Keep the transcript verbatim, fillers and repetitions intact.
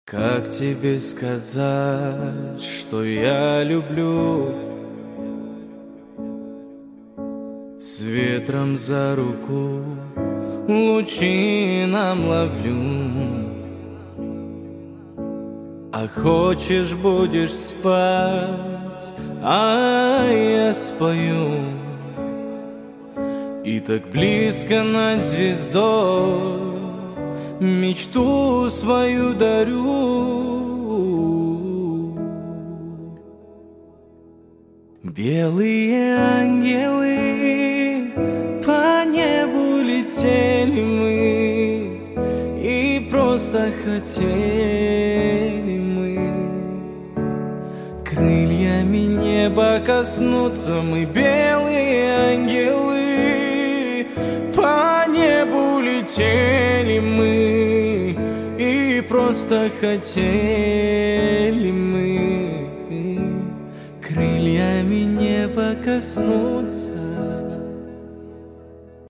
Как тебе сказать, что я люблю? С ветром за руку лучи нам ловлю. А хочешь, будешь спать, а я спою. И так близко над звездой мечту свою дарю. Белые ангелы по небу летели мы, и просто хотели мы крыльями неба коснуться. Мы белые ангелы, по небу летели мы, и просто хотели мы крыльями неба коснуться.